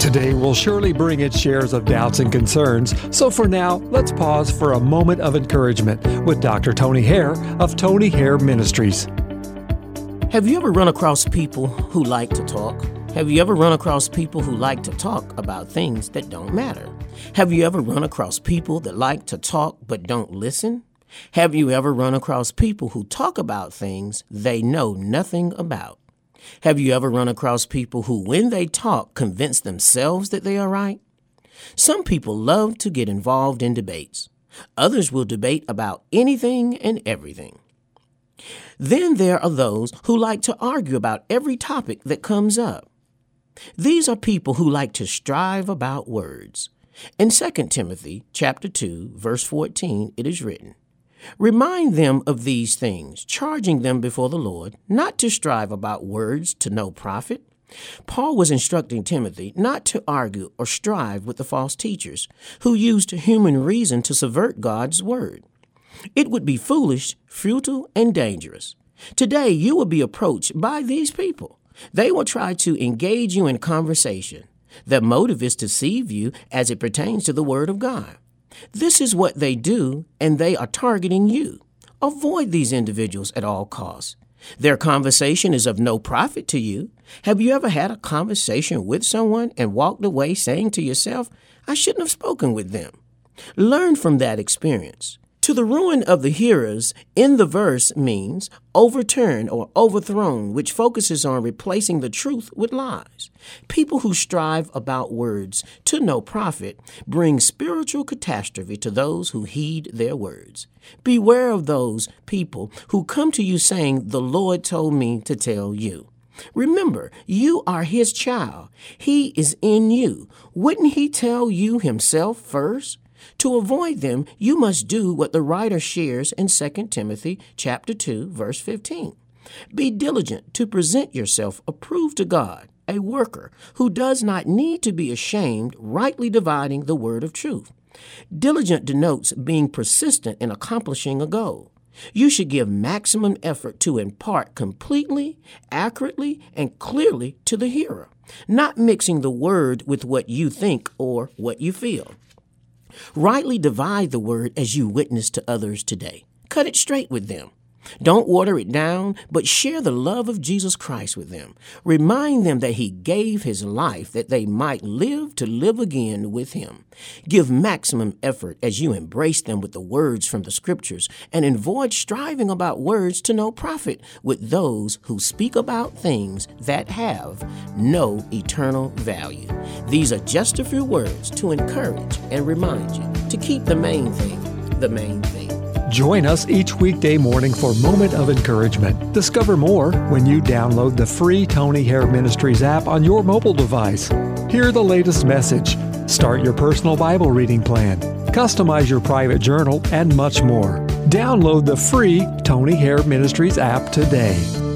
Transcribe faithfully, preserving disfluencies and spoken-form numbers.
Today will surely bring its shares of doubts and concerns, so for now, let's pause for a moment of encouragement with Doctor Tony Hare of Tony Hare Ministries. Have you ever run across people who like to talk? Have you ever run across people who like to talk about things that don't matter? Have you ever run across people that like to talk but don't listen? Have you ever run across people who talk about things they know nothing about? Have you ever run across people who, when they talk, convince themselves that they are right? Some people love to get involved in debates. Others will debate about anything and everything. Then there are those who like to argue about every topic that comes up. These are people who like to strive about words. In Second Timothy chapter two, verse fourteen, it is written, "Remind them of these things, charging them before the Lord, not to strive about words to no profit." Paul was instructing Timothy not to argue or strive with the false teachers who used human reason to subvert God's word. It would be foolish, futile, and dangerous. Today, you will be approached by these people. They will try to engage you in conversation. Their motive is to deceive you as it pertains to the word of God. This is what they do, and they are targeting you. Avoid these individuals at all costs. Their conversation is of no profit to you. Have you ever had a conversation with someone and walked away saying to yourself, "I shouldn't have spoken with them"? Learn from that experience. To the ruin of the hearers in the verse means overturned or overthrown, which focuses on replacing the truth with lies. People who strive about words to no profit bring spiritual catastrophe to those who heed their words. Beware of those people who come to you saying, "The Lord told me to tell you." Remember, you are His child. He is in you. Wouldn't He tell you Himself first? To avoid them, you must do what the writer shares in Second Timothy chapter two, verse fifteen. Be diligent to present yourself approved to God, a worker who does not need to be ashamed, rightly dividing the word of truth. Diligent denotes being persistent in accomplishing a goal. You should give maximum effort to impart completely, accurately, and clearly to the hearer, not mixing the word with what you think or what you feel. Rightly divide the word as you witness to others today. Cut it straight with them. Don't water it down, but share the love of Jesus Christ with them. Remind them that He gave His life that they might live to live again with Him. Give maximum effort as you embrace them with the words from the Scriptures and avoid striving about words to no profit with those who speak about things that have no eternal value. These are just a few words to encourage and remind you to keep the main thing the main thing. Join us each weekday morning for Moment of Encouragement. Discover more when you download the free Tony Hare Ministries app on your mobile device. Hear the latest message, start your personal Bible reading plan, customize your private journal, and much more. Download the free Tony Hare Ministries app today.